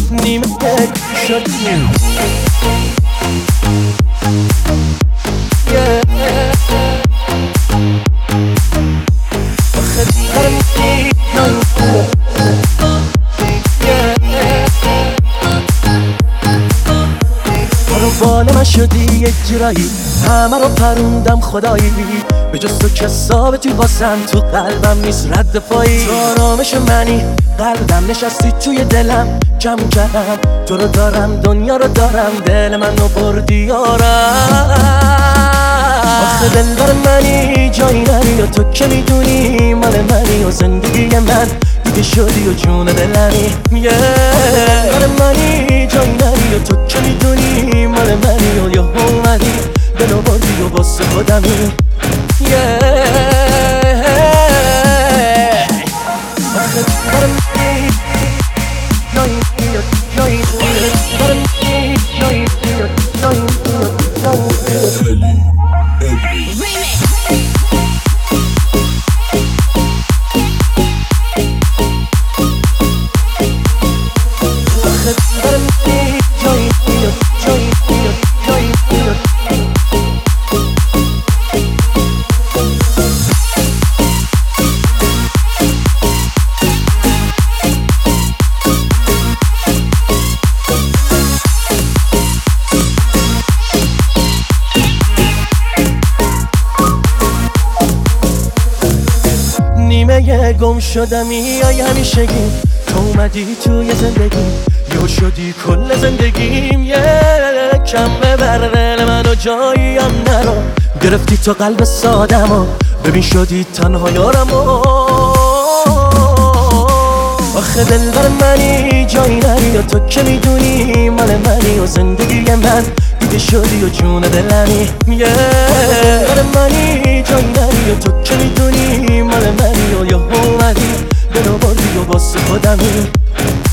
نیمه یک شدیم بال من شدی یک جورایی، همه رو پروندم خدایی، به جز تو که ثابتی واسم، تو قلبم نیست رد پایی. تو آرامش منی، قلبم نشستی توی دلم، کم کردم تو رو دارم، دنیا رو دارم، دل منو بردی یارم. آخه دلبر منی، جایی نری و تو که میدونی مال منی و زندگی من دیگه شدی و جون دلمی. دلبر منی، جایی نری و تو که میدونی مال منی و یه اومدی دلو بردی و واسه خودمی. آخه دلبر منی، جایی نری و جایی نری دلبر منی، جایی نری و جایی نری. نیمه گم شدم یای همیشگی، تو اومدی توی زندگی، یو شدی کل زندگیم. کم ببر دل منو جاییم نرو، گرفتی تو قلب سادمو، ببین شدی تنها یارمو. آخه دلبر منی، جایی نری و تو که میدونی مال منی و زندگی من دیگه شدی و جون دلمی. دلبر منی، جایی نری و تو که میدونی مال منی و یه اومدی دلو بردی و واسه خودمی.